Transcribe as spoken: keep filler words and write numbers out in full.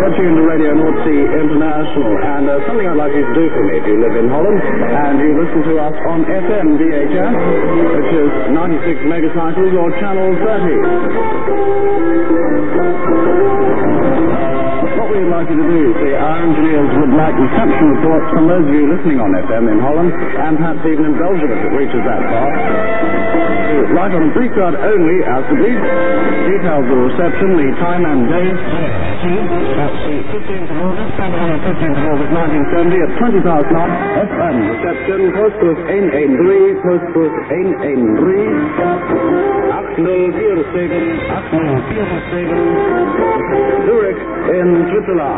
You're tuned to Radio North Sea International, and uh, something I'd like you to do for me if you live in Holland, and you listen to us on F M V H S, which is ninety-six megacycles or channel thirty. What we'd like you to do, see, our engineers would like reception reports from those of you listening on F M in Holland, and perhaps even in Belgium if it reaches that far. Write on a brief card only, as to brief. Details of reception, the time and date. That's the fifteenth of August, Saturday the fifteenth of August nineteen seventy at twenty past nine. F M reception, postbus one one three, postbus one one three. acht nul vier zeven, acht nul vier zeven. Zurich in Switzerland.